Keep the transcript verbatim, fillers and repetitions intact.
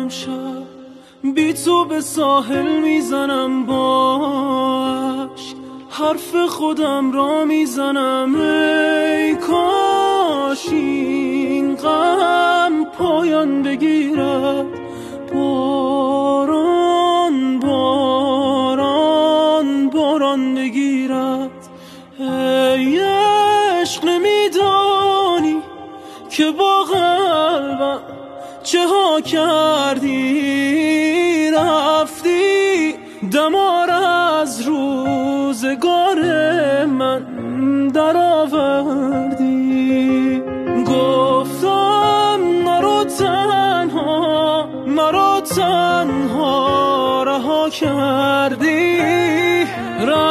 امشب بی تو به ساحل میزنم باش، حرف خودم را میزنم ای کاش این غم پایان بگیرد. باران باران باران بگیرد. ای عشق نمیدانی که با قلبم چه ها کردی، رفتی دمار از روزگار من در آوردی. گفتم مرا تنها مرا تنها رها کردی،